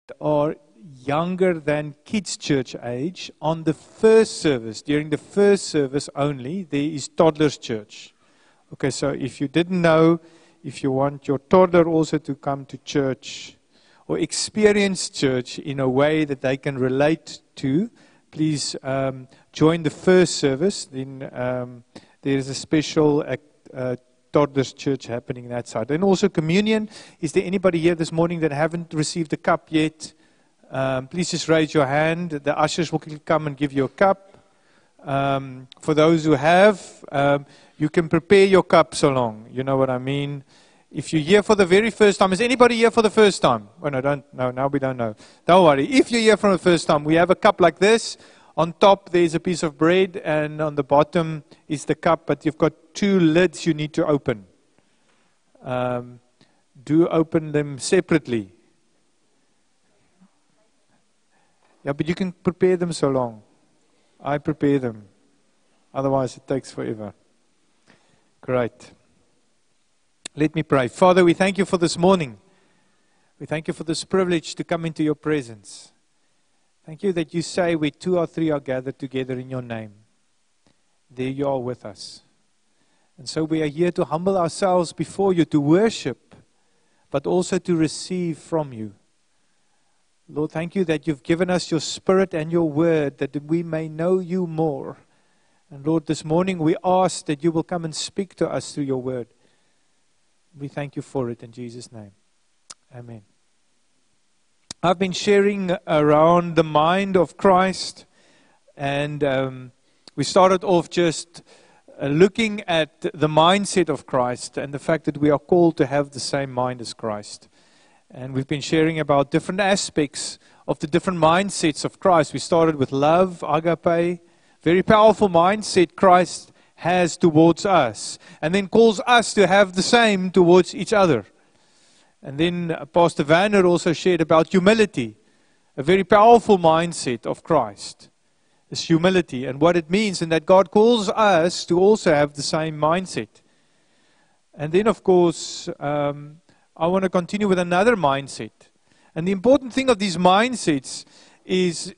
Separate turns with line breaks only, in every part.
are younger than kids church age, on the first service, during the first service only, there is toddlers church. Okay, so if you didn't know, if you want your toddler also to come to church or experience church in a way that they can relate to, please join the first service. Then there is a special toddlers church happening that side. And also communion. Is there anybody here this morning that haven't received a cup yet? Please just raise your hand. The ushers will come and give you a cup. For those who have, you can prepare your cups along. You know what I mean? If you're here for the very first time, is anybody here for the first time? Oh, no, now we don't know. Don't worry. If you're here for the first time, we have a cup like this. On top, there's a piece of bread, and on the bottom is the cup, but you've got two lids you need to open. Do open them separately. Yeah, but you can prepare them so long. I prepare them. Otherwise, it takes forever. Great. Let me pray. Father, we thank you for this morning. We thank you for this privilege to come into your presence. Thank you that you say where 2 or 3 are gathered together in your name, there you are with us. And so we are here to humble ourselves before you, to worship, but also to receive from you. Lord, thank you that you've given us your Spirit and your word, that we may know you more. And Lord, this morning we ask that you will come and speak to us through your word. We thank you for it in Jesus' name. Amen. I've been sharing around the mind of Christ, and we started off just looking at the mindset of Christ and the fact that we are called to have the same mind as Christ. And we've been sharing about different aspects of the different mindsets of Christ. We started with love, agape, very powerful mindset Christ has towards us, and then calls us to have the same towards each other. And then Pastor Werner also shared about humility, a very powerful mindset of Christ. This humility and what it means, and that God calls us to also have the same mindset. And then, of course, I want to continue with another mindset. And the important thing of these mindsets is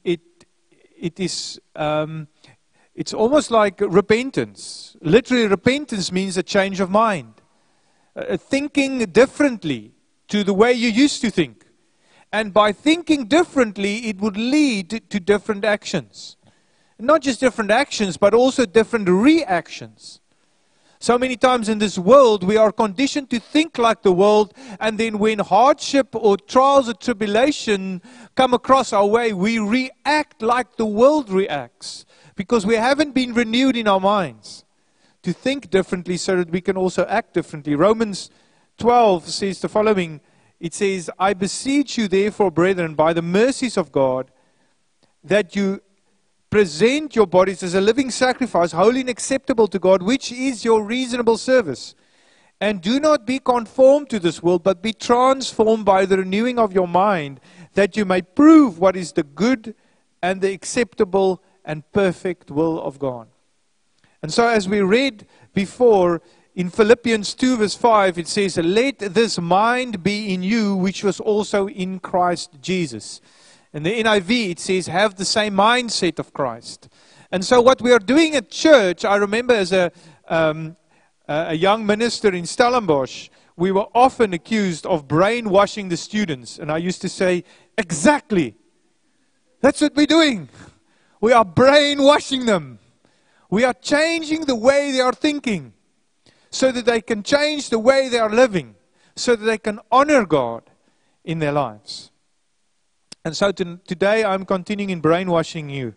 it's almost like repentance. Literally, repentance means a change of mind. Thinking differently to the way you used to think. And by thinking differently, it would lead to different actions. Not just different actions, but also different reactions. So many times in this world, we are conditioned to think like the world, and then when hardship or trials or tribulation come across our way, we react like the world reacts, because we haven't been renewed in our minds to think differently so that we can also act differently. Romans 12 says the following. It says, I beseech you therefore, brethren, by the mercies of God, that you present your bodies as a living sacrifice, holy and acceptable to God, which is your reasonable service. And do not be conformed to this world, but be transformed by the renewing of your mind, that you may prove what is the good and the acceptable and perfect will of God. And so as we read before, in Philippians 2 verse 5, it says, let this mind be in you, which was also in Christ Jesus. In the NIV, it says, have the same mindset of Christ. And so what we are doing at church, I remember as a young minister in Stellenbosch, we were often accused of brainwashing the students. And I used to say, exactly. That's what we're doing. We are brainwashing them. We are changing the way they are thinking, so that they can change the way they are living, so that they can honor God in their lives. And so today I'm continuing in brainwashing you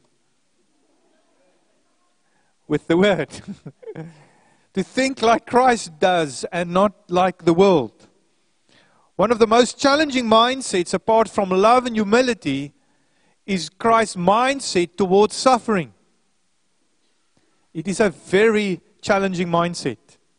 with the word. To think like Christ does and not like the world. One of the most challenging mindsets, apart from love and humility, is Christ's mindset towards suffering. It is a very challenging mindset.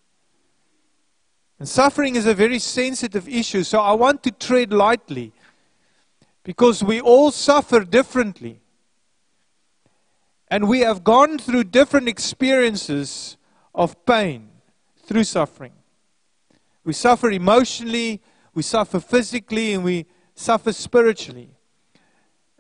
And suffering is a very sensitive issue, so I want to tread lightly. Because we all suffer differently. And we have gone through different experiences of pain through suffering. We suffer emotionally, we suffer physically, and we suffer spiritually.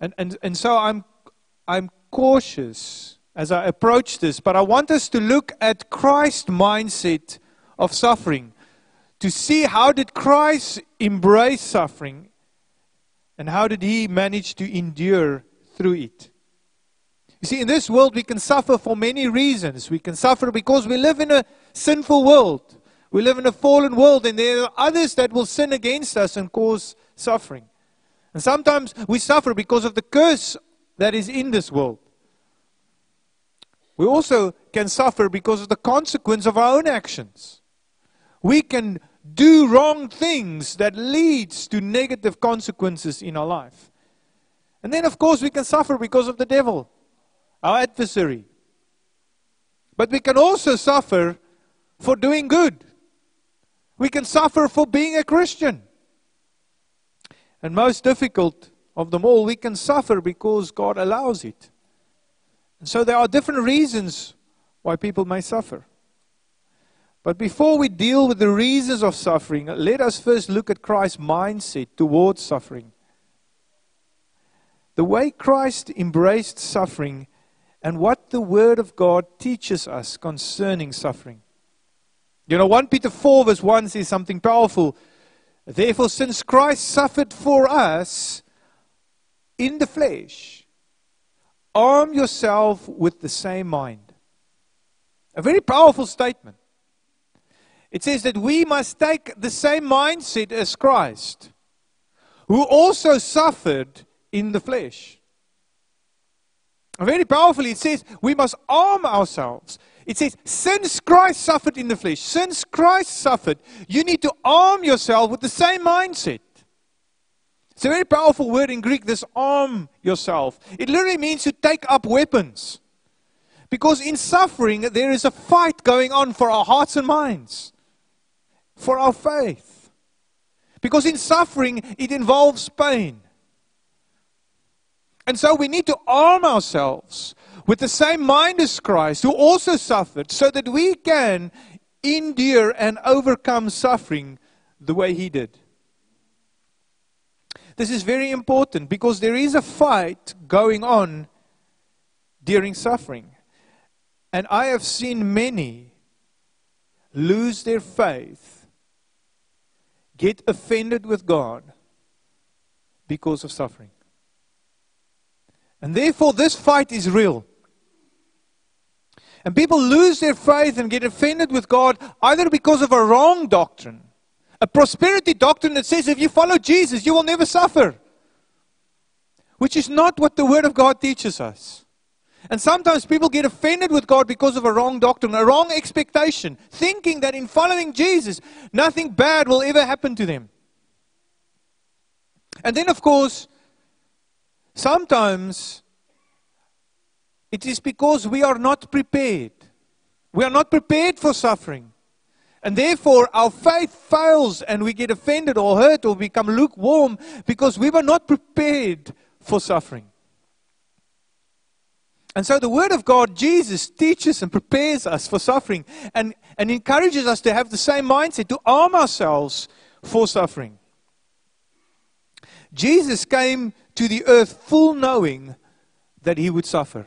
And so I'm cautious as I approach this, but I want us to look at Christ's mindset of suffering, to see how did Christ embrace suffering and how did he manage to endure through it. You see, in this world we can suffer for many reasons. We can suffer because we live in a sinful world. We live in a fallen world, and there are others that will sin against us and cause suffering. And sometimes we suffer because of the curse that is in this world. We also can suffer because of the consequence of our own actions. We can do wrong things that leads to negative consequences in our life. And then, of course, we can suffer because of the devil, our adversary. But we can also suffer for doing good. We can suffer for being a Christian. And most difficult of them all, we can suffer because God allows it. And so there are different reasons why people may suffer. But before we deal with the reasons of suffering, let us first look at Christ's mindset towards suffering. The way Christ embraced suffering and what the Word of God teaches us concerning suffering. You know, 1 Peter 4 verse 1 says something powerful. Therefore, since Christ suffered for us in the flesh, arm yourself with the same mind. A very powerful statement. It says that we must take the same mindset as Christ, who also suffered in the flesh. Very powerfully, it says we must arm ourselves. It says, since Christ suffered in the flesh, since Christ suffered, you need to arm yourself with the same mindset. It's a very powerful word in Greek, this arm yourself. It literally means to take up weapons. Because in suffering, there is a fight going on for our hearts and minds, for our faith. Because in suffering, it involves pain. And so we need to arm ourselves with the same mind as Christ, who also suffered, so that we can endure and overcome suffering the way he did. This is very important because there is a fight going on during suffering. And I have seen many lose their faith, get offended with God because of suffering. And therefore this fight is real. And people lose their faith and get offended with God either because of a wrong doctrine, a prosperity doctrine that says if you follow Jesus, you will never suffer, which is not what the Word of God teaches us. And sometimes people get offended with God because of a wrong doctrine, a wrong expectation, thinking that in following Jesus, nothing bad will ever happen to them. And then, of course, sometimes it is because we are not prepared. We are not prepared for suffering. And therefore our faith fails and we get offended or hurt or become lukewarm because we were not prepared for suffering. And so the Word of God, Jesus, teaches and prepares us for suffering and encourages us to have the same mindset, to arm ourselves for suffering. Jesus came to the earth full knowing that he would suffer.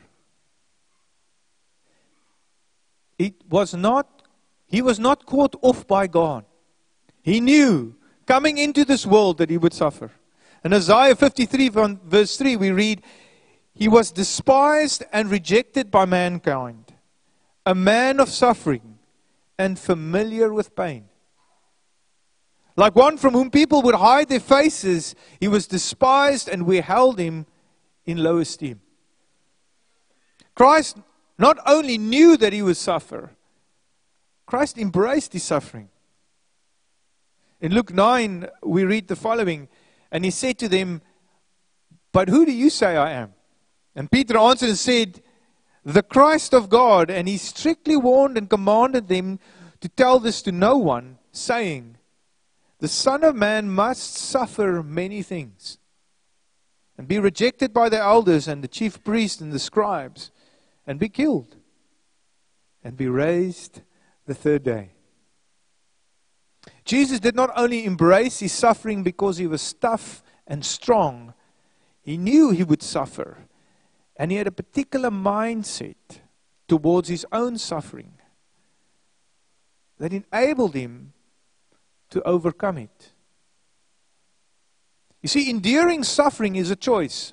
He was not caught off by God. He knew coming into this world that he would suffer. In Isaiah 53 verse 3 we read, he was despised and rejected by mankind, a man of suffering and familiar with pain. Like one from whom people would hide their faces, he was despised and we held him in low esteem. Christ not only knew that he would suffer, Christ embraced his suffering. In Luke 9, we read the following, and he said to them, but who do you say I am? And Peter answered and said, the Christ of God. And he strictly warned and commanded them to tell this to no one, saying, the Son of Man must suffer many things, and be rejected by the elders and the chief priests and the scribes, and be killed, and be raised the third day. Jesus did not only embrace his suffering because he was tough and strong, He knew he would suffer. And he had a particular mindset towards his own suffering that enabled him to overcome it. You see, enduring suffering is a choice.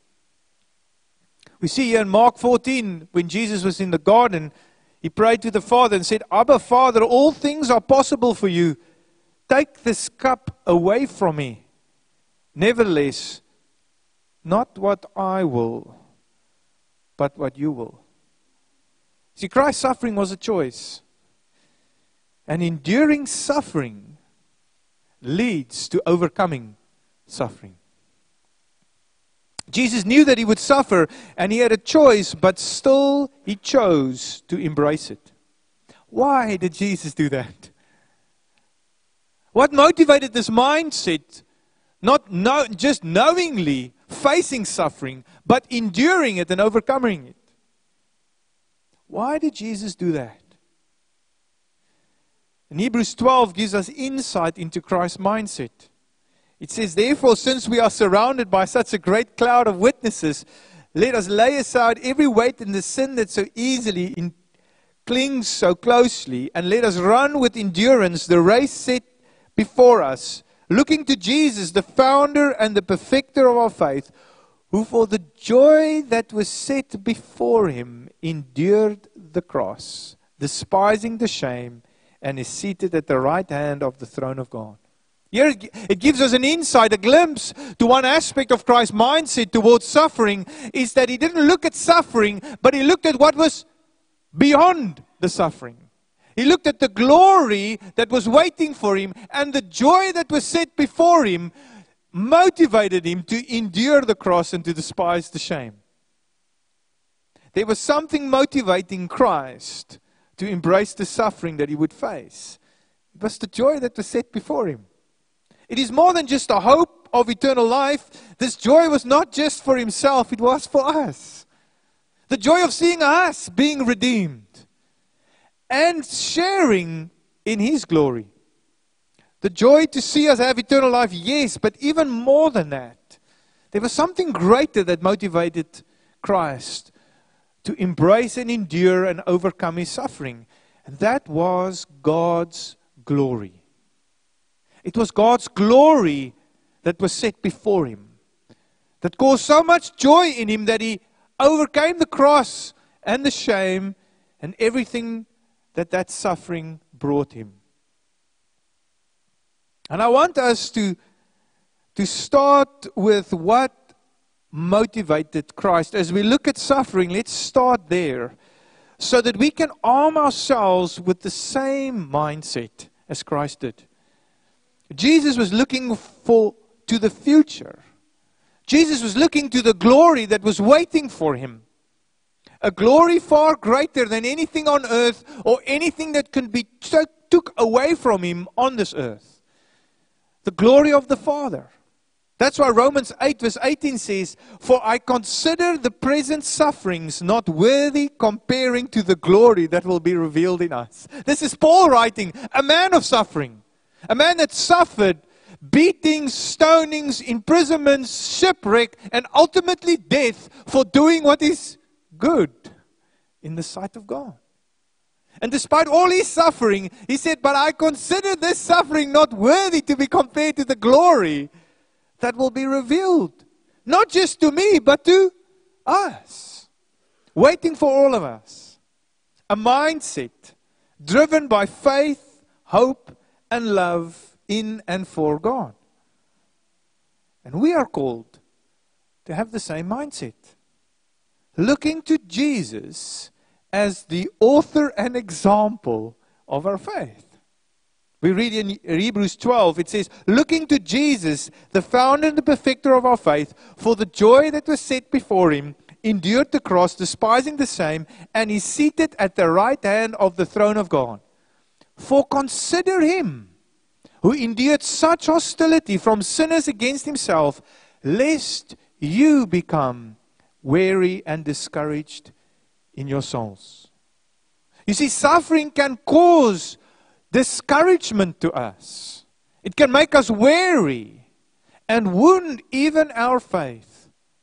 We see here in Mark 14, when Jesus was in the garden, he prayed to the Father and said, Abba, Father, all things are possible for you. Take this cup away from me. Nevertheless, not what I will, but what you will. See, Christ's suffering was a choice. And enduring suffering leads to overcoming suffering. Jesus knew that he would suffer, and he had a choice, but still he chose to embrace it. Why did Jesus do that? What motivated this mindset? Not just knowingly facing suffering, but enduring it and overcoming it. Why did Jesus do that? And Hebrews 12 gives us insight into Christ's mindset. It says, therefore, since we are surrounded by such a great cloud of witnesses, let us lay aside every weight and the sin that so easily clings so closely, and let us run with endurance the race set before us, looking to Jesus, the founder and the perfecter of our faith, who for the joy that was set before him endured the cross, despising the shame, and is seated at the right hand of the throne of God. Here it gives us an insight, a glimpse to one aspect of Christ's mindset towards suffering, is that he didn't look at suffering, but he looked at what was beyond the suffering. He looked at the glory that was waiting for him, and the joy that was set before him motivated him to endure the cross and to despise the shame. There was something motivating Christ to embrace the suffering that he would face. It was the joy that was set before him. It is more than just a hope of eternal life. This joy was not just for himself, it was for us. The joy of seeing us being redeemed and sharing in his glory. The joy to see us have eternal life, yes, but even more than that. There was something greater that motivated Christ to embrace and endure and overcome his suffering. And that was God's glory. It was God's glory that was set before him, that caused so much joy in him that he overcame the cross and the shame and everything that suffering brought him. And I want us to start with what motivated Christ. As we look at suffering, let's start there, so that we can arm ourselves with the same mindset as Christ did. Jesus was looking to the future. Jesus was looking to the glory that was waiting for him. A glory far greater than anything on earth or anything that can be took away from him on this earth. The glory of the Father. That's why Romans 8 verse 18 says, for I consider the present sufferings not worthy comparing to the glory that will be revealed in us. This is Paul writing, a man of suffering. A man that suffered beatings, stonings, imprisonments, shipwreck, and ultimately death for doing what is good in the sight of God. And despite all his suffering, he said, but I consider this suffering not worthy to be compared to the glory that will be revealed. Not just to me, but to us. Waiting for all of us. A mindset driven by faith, hope, and love in and for God. And we are called to have the same mindset. Looking to Jesus as the author and example of our faith. We read in Hebrews 12, it says, looking to Jesus, the founder and the perfecter of our faith, for the joy that was set before him, endured the cross, despising the shame, and is seated at the right hand of the throne of God. For consider him who endured such hostility from sinners against himself, lest you become weary and discouraged in your souls. You see, suffering can cause discouragement to us. It can make us weary and wound even our faith.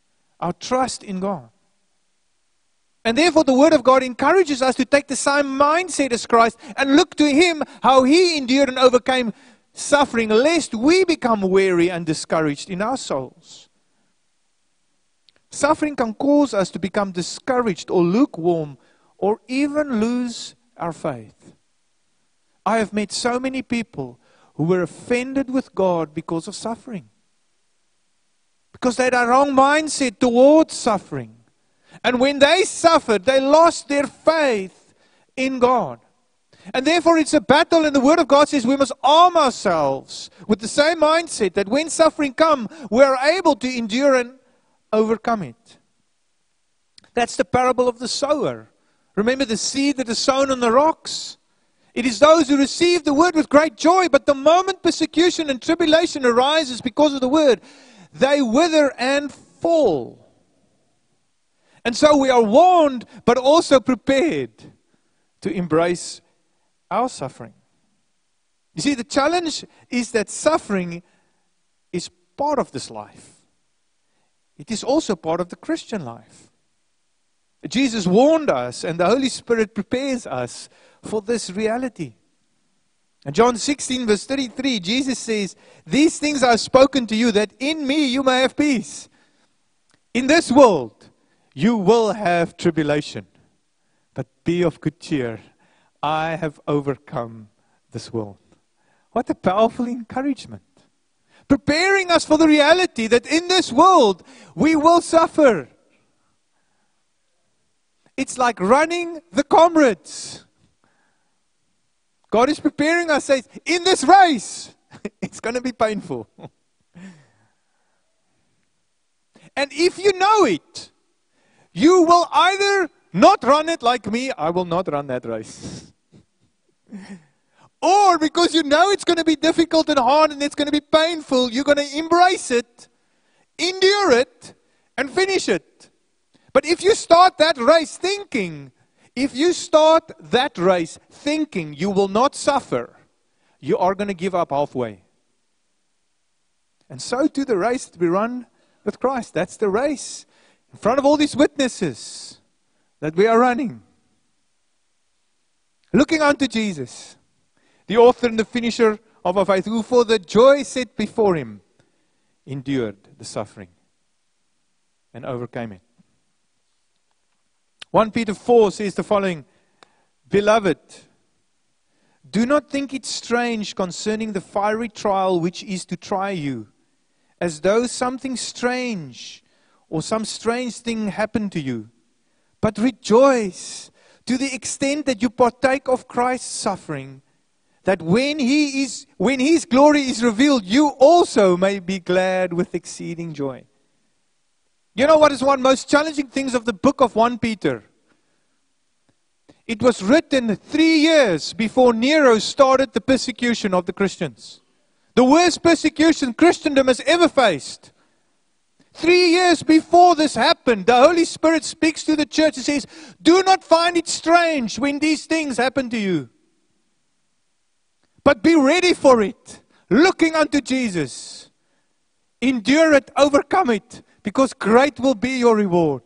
our trust in God. And therefore the Word of God encourages us to take the same mindset as Christ and look to Him, how He endured and overcame suffering, lest we become weary and discouraged in our souls. Suffering can cause us to become discouraged or lukewarm or even lose our faith. I have met so many people who were offended with God because of suffering. Because they had a wrong mindset towards suffering. And when they suffered, they lost their faith in God. And therefore it's a battle, and the Word of God says we must arm ourselves with the same mindset that when suffering comes, we are able to endure and overcome it. That's the parable of the sower. Remember the seed that is sown on the rocks? It is those who receive the Word with great joy, but the moment persecution and tribulation arises because of the Word, they wither and fall. And so we are warned, but also prepared to embrace our suffering. You see, the challenge is that suffering is part of this life. It is also part of the Christian life. Jesus warned us, and the Holy Spirit prepares us for this reality. In John 16 verse 33, Jesus says, "These things I have spoken to you, that in me you may have peace. In this world you will have tribulation, but be of good cheer. I have overcome this world." What a powerful encouragement. Preparing us for the reality that in this world we will suffer. It's like running the comrades. God is preparing us, says, in this race, it's going to be painful. And if you know it, you will either not run it like me, I will not run that race. Or because you know it's going to be difficult and hard and it's going to be painful, you're going to embrace it, endure it, and finish it. But if you start that race thinking you will not suffer, you are going to give up halfway. And so to the race that we run with Christ. That's the race in front of all these witnesses that we are running. Looking unto Jesus, the author and the finisher of our faith, who for the joy set before Him endured the suffering and overcame it. 1 Peter 4 says the following, "Beloved, do not think it strange concerning the fiery trial which is to try you, as though something strange or some strange thing happened to you. But rejoice to the extent that you partake of Christ's suffering, that when His glory is revealed, you also may be glad with exceeding joy." You know what is one of the most challenging things of the book of 1 Peter? It was written 3 years before Nero started the persecution of the Christians. The worst persecution Christendom has ever faced. 3 years before this happened, the Holy Spirit speaks to the church and says, "Do not find it strange when these things happen to you. But be ready for it, looking unto Jesus. Endure it, overcome it, because great will be your reward."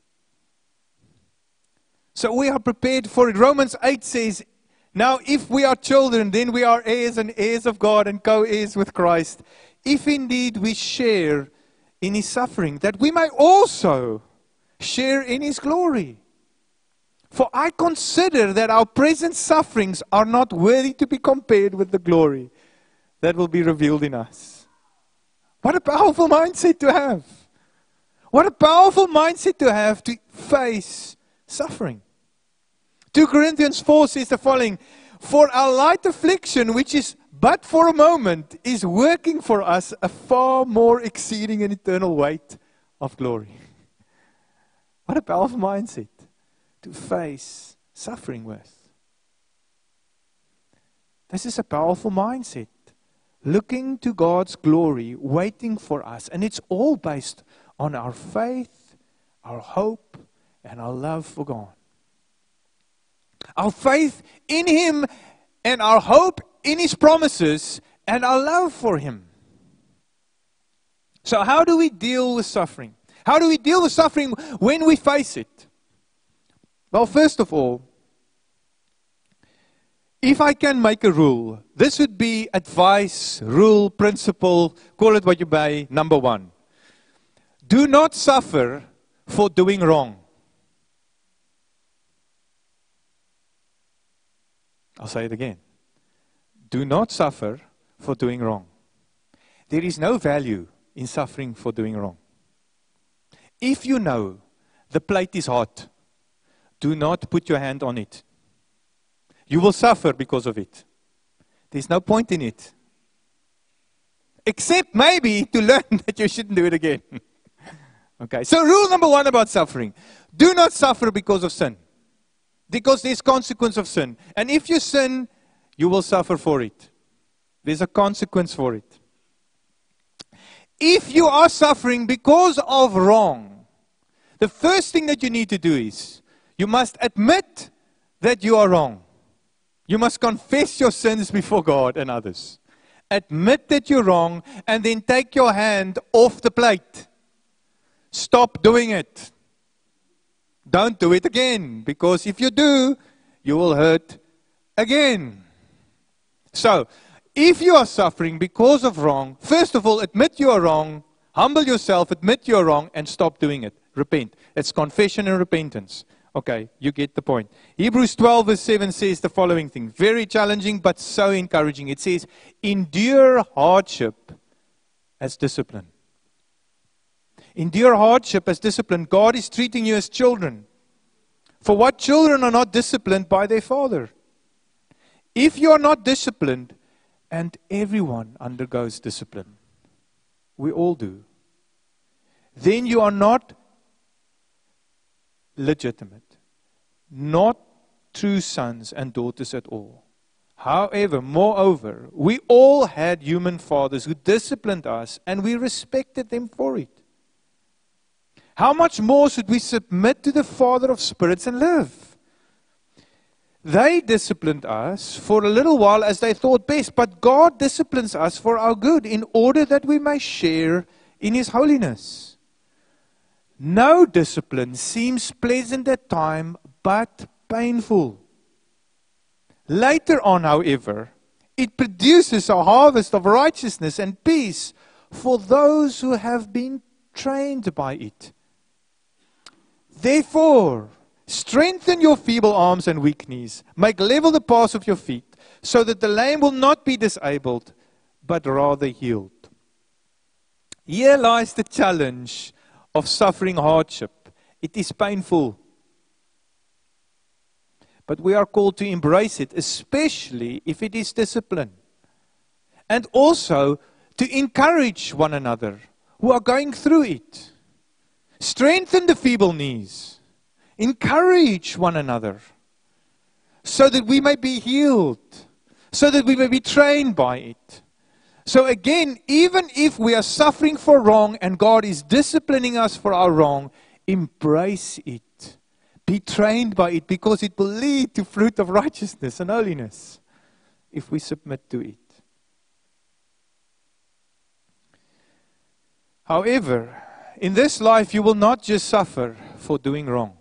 So we are prepared for it. Romans 8 says, "Now if we are children, then we are heirs and heirs of God and co-heirs with Christ, if indeed we share in His suffering, that we may also share in His glory. For I consider that our present sufferings are not worthy to be compared with the glory that will be revealed in us." What a powerful mindset to have. What a powerful mindset to have to face suffering. 2 Corinthians 4 says the following, "For our light affliction, which is but for a moment, is working for us a far more exceeding and eternal weight of glory." What a powerful mindset to face suffering with. This is a powerful mindset. Looking to God's glory, waiting for us. And it's all based on our faith, our hope, and our love for God. Our faith in Him and our hope in His promises and our love for Him. So how do we deal with suffering? How do we deal with suffering when we face it? Well, first of all, if I can make a rule, this would be advice, rule, principle, call it what you may, number 1. Do not suffer for doing wrong. I'll say it again. Do not suffer for doing wrong. There is no value in suffering for doing wrong. If you know the plate is hot, do not put your hand on it. You will suffer because of it. There's no point in it. Except maybe to learn that you shouldn't do it again. Okay, so rule number 1 about suffering. Do not suffer because of sin. Because there's consequence of sin. And if you sin, you will suffer for it. There's a consequence for it. If you are suffering because of wrong, the first thing that you need to do is, you must admit that you are wrong. You must confess your sins before God and others. Admit that you're wrong, and then take your hand off the plate. Stop doing it. Don't do it again, because if you do, you will hurt again. So, if you are suffering because of wrong, first of all, admit you are wrong, humble yourself, admit you are wrong, and stop doing it. Repent. It's confession and repentance. Okay, you get the point. Hebrews 12 verse 7 says the following thing. Very challenging, but so encouraging. It says, endure hardship as discipline. Endure hardship as discipline. God is treating you as children. For what children are not disciplined by their father? If you are not disciplined, and everyone undergoes discipline, we all do, then you are not legitimate, not true sons and daughters at all. However, moreover, we all had human fathers who disciplined us, and we respected them for it. How much more should we submit to the Father of spirits and live? They disciplined us for a little while as they thought best, but God disciplines us for our good in order that we may share in His holiness. No discipline seems pleasant at time, but painful. Later on, however, it produces a harvest of righteousness and peace for those who have been trained by it. Therefore, strengthen your feeble arms and weak knees. Make level the paths of your feet, so that the lame will not be disabled, but rather healed. Here lies the challenge of suffering hardship. It is painful. But we are called to embrace it, especially if it is discipline. And also to encourage one another who are going through it. Strengthen the feeble knees. Encourage one another. So that we may be healed. So that we may be trained by it. So again, even if we are suffering for wrong and God is disciplining us for our wrong, embrace it. Be trained by it, because it will lead to fruit of righteousness and holiness if we submit to it. However, in this life you will not just suffer for doing wrong.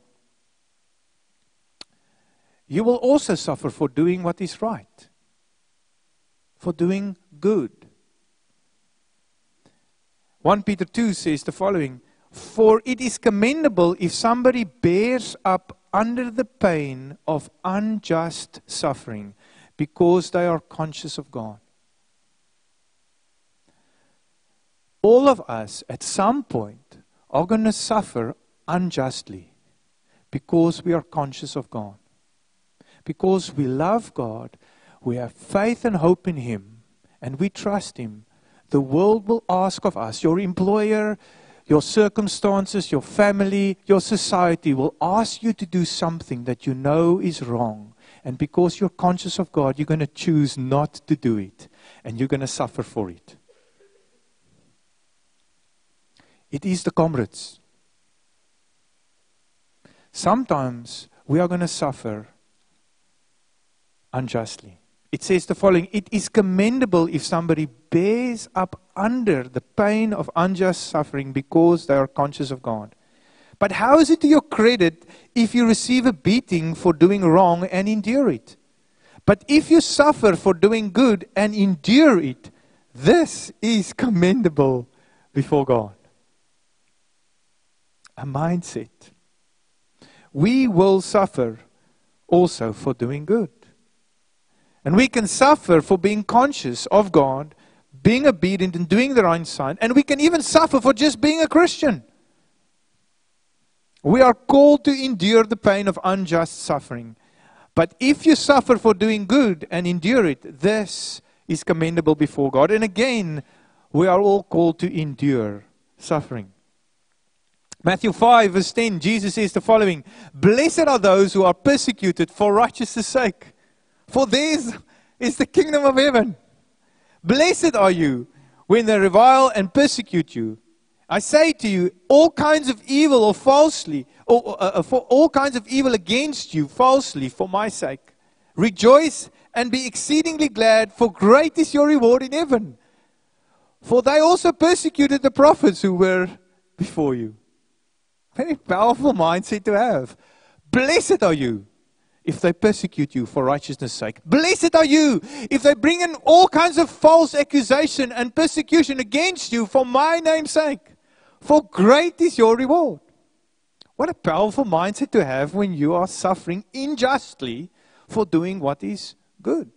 You will also suffer for doing what is right. For doing good. 1 Peter 2 says the following, for it is commendable if somebody bears up under the pain of unjust suffering, because they are conscious of God. All of us at some point are going to suffer unjustly because we are conscious of God. Because we love God, we have faith and hope in Him, and we trust Him. The world will ask of us, your employer, your circumstances, your family, your society will ask you to do something that you know is wrong. And because you're conscious of God, you're going to choose not to do it. And you're going to suffer for it. It is the comrades. Sometimes we are going to suffer unjustly. It says the following, it is commendable if somebody bears up under the pain of unjust suffering because they are conscious of God. But how is it to your credit if you receive a beating for doing wrong and endure it? But if you suffer for doing good and endure it, this is commendable before God. A mindset. We will suffer also for doing good. And we can suffer for being conscious of God, being obedient and doing the right sign. And we can even suffer for just being a Christian. We are called to endure the pain of unjust suffering. But if you suffer for doing good and endure it, this is commendable before God. And again, we are all called to endure suffering. Matthew 5 verse 10, Jesus says the following, "Blessed are those who are persecuted for righteousness' sake, for theirs is the kingdom of heaven. Blessed are you when they revile and persecute you. I say to you, all kinds of evil or falsely, for all kinds of evil against you falsely for my sake. Rejoice and be exceedingly glad, for great is your reward in heaven. For they also persecuted the prophets who were before you." Very powerful mindset to have. Blessed are you if they persecute you for righteousness' sake. Blessed are you if they bring in all kinds of false accusation and persecution against you for my name's sake. For great is your reward. What a powerful mindset to have when you are suffering unjustly for doing what is good.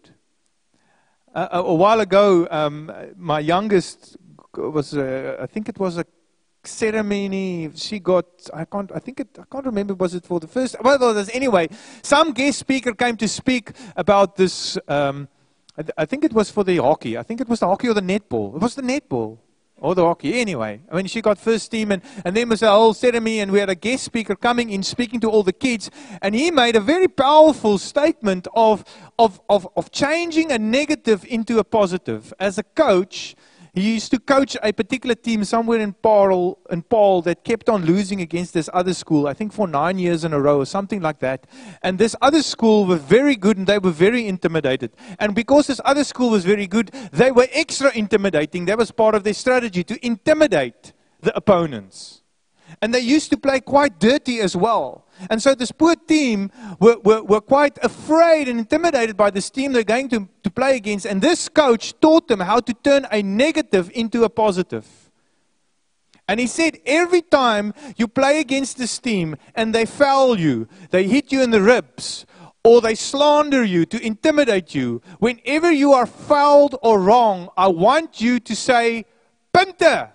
A while ago, my youngest was, I think it was a ceremony. She got, I can't remember, was it for the first, anyway, some guest speaker came to speak about this, I think it was for the hockey. I think it was the hockey or the netball. It was the netball. Or the hockey, anyway. I mean, she got first team, and then was a whole ceremony, and we had a guest speaker coming in, speaking to all the kids, and he made a very powerful statement of changing a negative into a positive. As a coach, he used to coach a particular team somewhere in Paarl that kept on losing against this other school, I think for 9 years in a row or something like that. And this other school were very good and they were very intimidated. And because this other school was very good, they were extra intimidating. That was part of their strategy, to intimidate the opponents. And they used to play quite dirty as well. And so this poor team were quite afraid and intimidated by this team they're going to play against. And this coach taught them how to turn a negative into a positive. And he said, every time you play against this team and they foul you, they hit you in the ribs, or they slander you to intimidate you, whenever you are fouled or wrong, I want you to say, "Punte."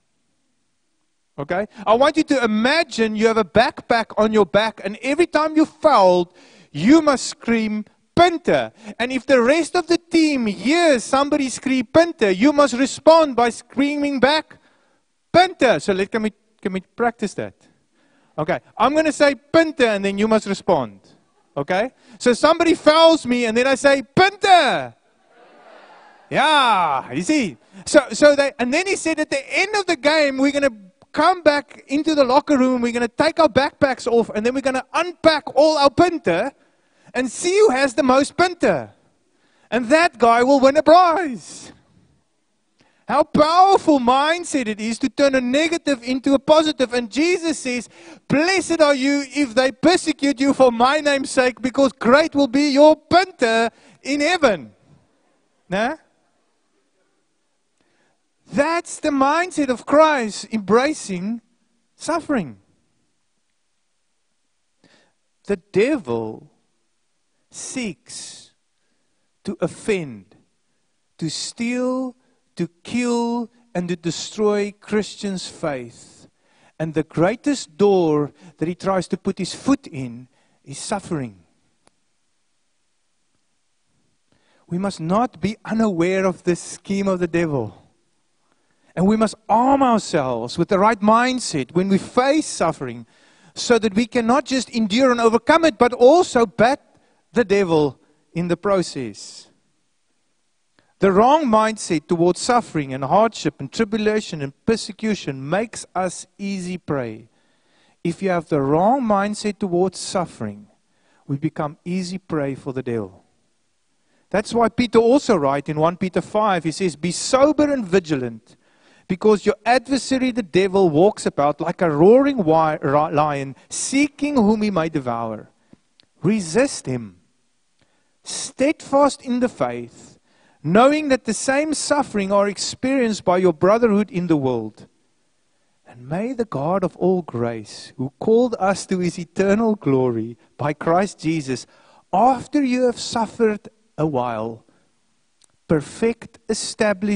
Okay? I want you to imagine you have a backpack on your back, and every time you're fouled, you must scream, "Punte." And if the rest of the team hears somebody scream, "Punte," you must respond by screaming back, "Punte." So can we practice that? Okay. I'm going to say, "Punte," and then you must respond. Okay? So somebody fouls me, and then I say, "Punte." Yeah, you see. And then he said, at the end of the game, we're going to come back into the locker room, we're going to take our backpacks off, and then we're going to unpack all our punte and see who has the most punte. And that guy will win a prize. How powerful mindset it is to turn a negative into a positive. And Jesus says, "Blessed are you if they persecute you for my name's sake, because great will be your punte in heaven." Nah? That's the mindset of Christ, embracing suffering. The devil seeks to offend, to steal, to kill, and to destroy Christians' faith. And the greatest door that he tries to put his foot in is suffering. We must not be unaware of this scheme of the devil. And we must arm ourselves with the right mindset when we face suffering, so that we can not just endure and overcome it, but also bat the devil in the process. The wrong mindset towards suffering and hardship and tribulation and persecution makes us easy prey. If you have the wrong mindset towards suffering, we become easy prey for the devil. That's why Peter also writes in 1 Peter 5, he says, "Be sober and vigilant, because your adversary the devil walks about like a roaring lion, seeking whom he may devour. Resist him, steadfast in the faith, knowing that the same suffering are experienced by your brotherhood in the world. And may the God of all grace, who called us to his eternal glory by Christ Jesus, after you have suffered a while, perfect, establish,